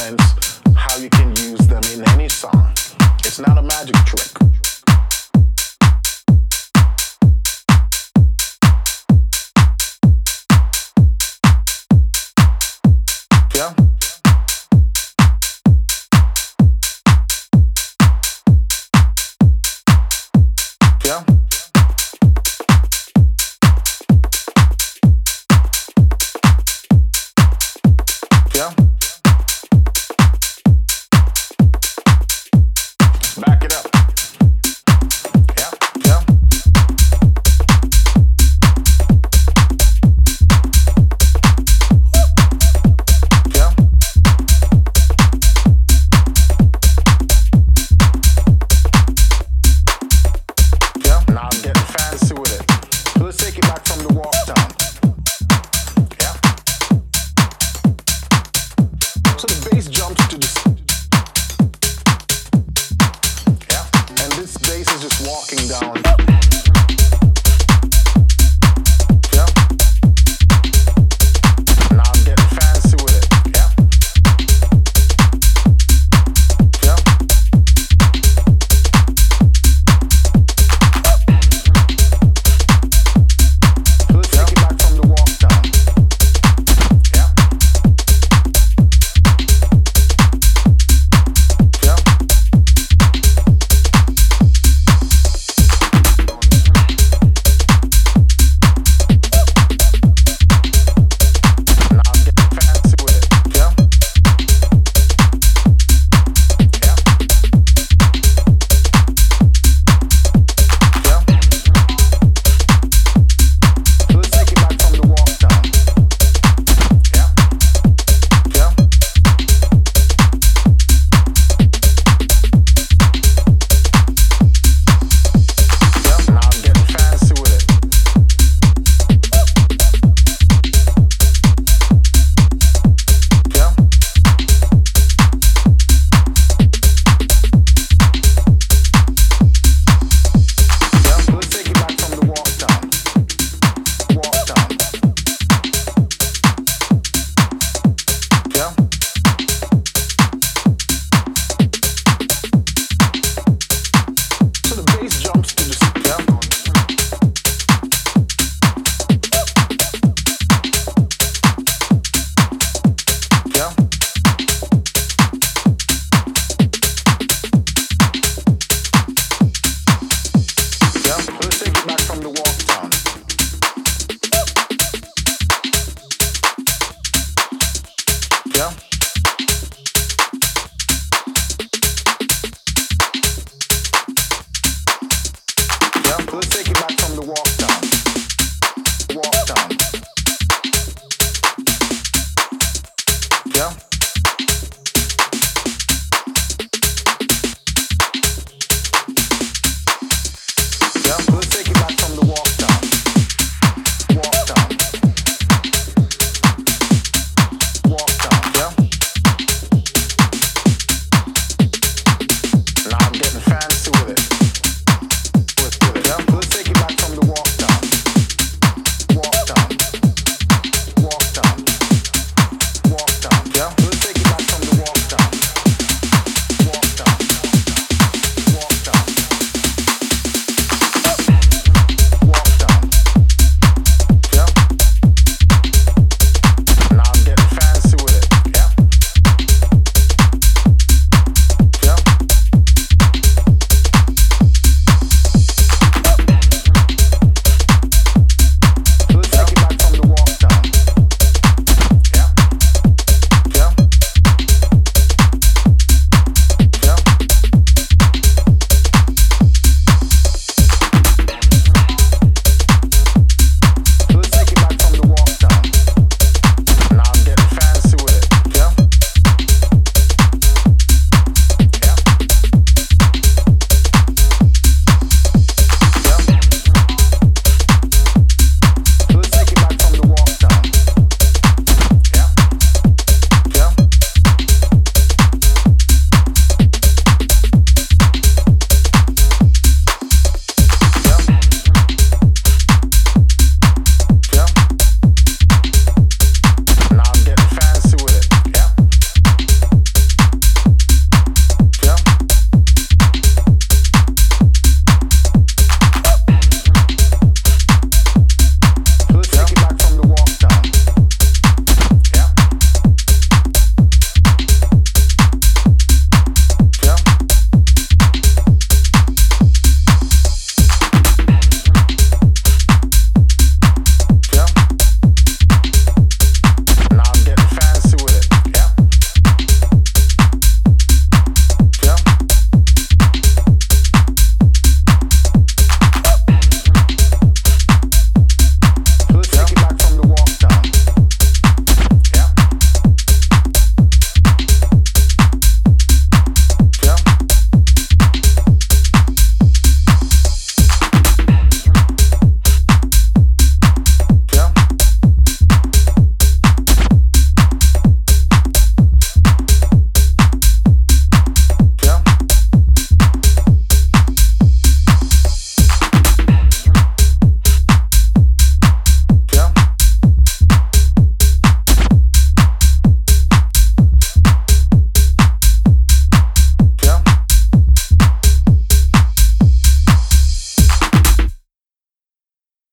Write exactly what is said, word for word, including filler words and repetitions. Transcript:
instruments, how you can use them in any song. It's not a magic trick. Yeah? Yeah? Yeah? Back it up. Yeah, yeah. Yeah. Yeah. Now I'm getting fancy with it. So let's take it back from the walk down. Yeah. So the bass jumps to the yeah, and this bass is just walking down. Yeah. Now I'm getting fancy with it. Yeah. Yeah. So let's take it back from the walk down. Yeah. Yeah. Now I'm getting fancy with it. Yeah. Yeah. Yeah. So let's take it back from the walk down. Yeah. Yeah. Yeah. Now I'm getting fancy with it. Yeah. Yeah. So let's take it back from the walk down. Walk down. Yeah. So the bass jumps to the yeah. Yeah. Yeah. So let's take it back from the walk down. Yeah. Yeah. So let's take it back from the walk down.